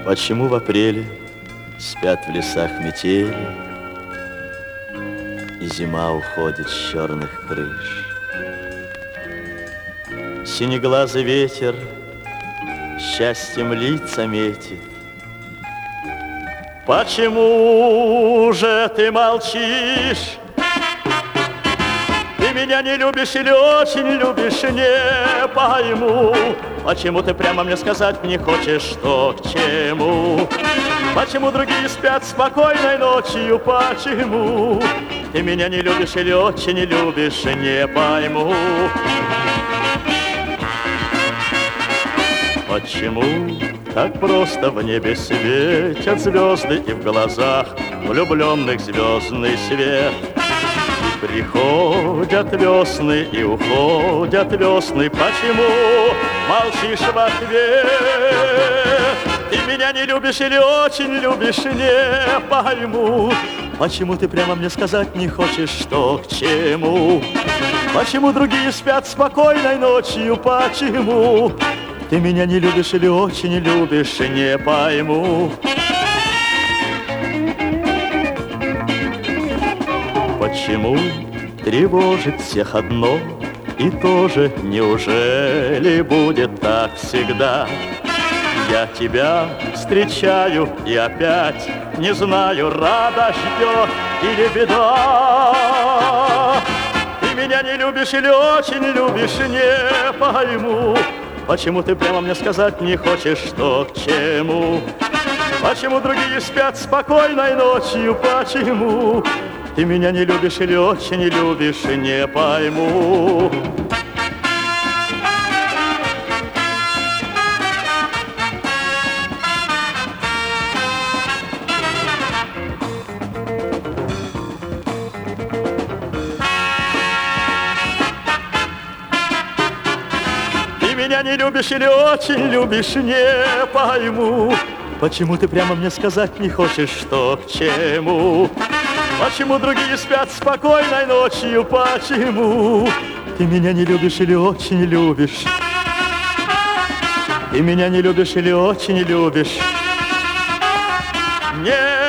Почему в апреле спят в лесах метели, и зима уходит с черных крыш? Синеглазый ветер счастьем лица метит. Почему же ты молчишь? Ты меня не любишь или очень любишь, не пойму. Почему ты прямо мне сказать не хочешь, что к чему? Почему другие спят спокойной ночью, почему? Ты меня не любишь или очень любишь, не пойму. Почему так просто в небе светят звезды, и в глазах влюбленных звездный свет? И приходят весны, и уходят весны. Почему молчишь в ответ? Ты меня не любишь или очень любишь, не пойму. Почему ты прямо мне сказать не хочешь, что к чему? Почему другие спят спокойной ночью, почему? Ты меня не любишь или очень любишь, не пойму. Почему тревожит всех одно и то же? Неужели будет так всегда? Я тебя встречаю и опять не знаю, радость ждет или беда. Ты меня не любишь или очень любишь, не пойму. Почему ты прямо мне сказать не хочешь, что к чему? Почему другие спят спокойной ночью, почему? Ты меня не любишь или очень любишь, не пойму. Меня не любишь или очень любишь, не пойму. Почему ты прямо мне сказать не хочешь, что к чему? Почему другие спят спокойной ночью, почему? Ты меня не любишь или очень любишь? Ты меня не любишь или очень любишь? Не